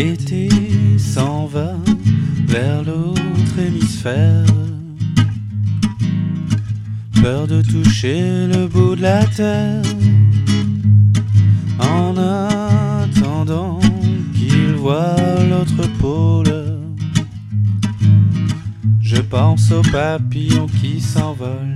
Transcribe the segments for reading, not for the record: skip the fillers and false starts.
L'été s'en va vers l'autre hémisphère. Peur de toucher le bout de la terre. En attendant qu'il voie l'autre pôle, je pense aux papillons qui s'envolent.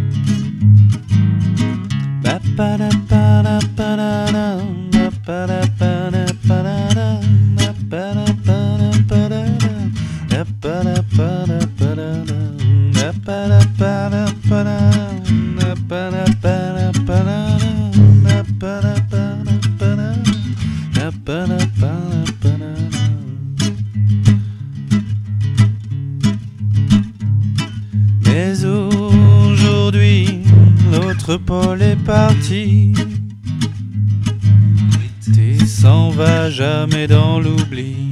Mais aujourd'hui, l'autre pôle est parti. L'été s'en va jamais dans l'oubli.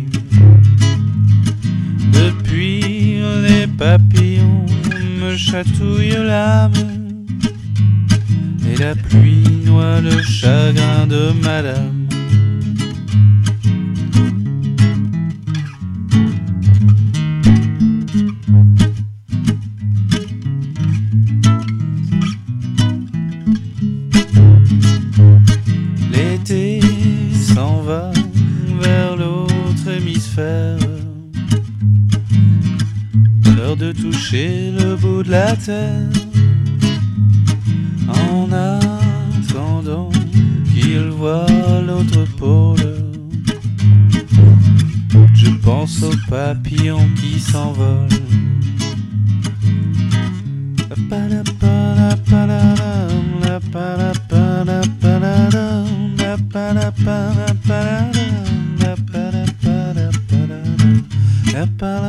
Depuis, les papillons me chatouillent l'âme, et la pluie noie le chagrin de madame. L'été s'en va vers l'autre hémisphère. Peur de toucher le bout de la terre. En attendant qu'il voie l'autre pôle, je pense aux papillons qui s'envolent. La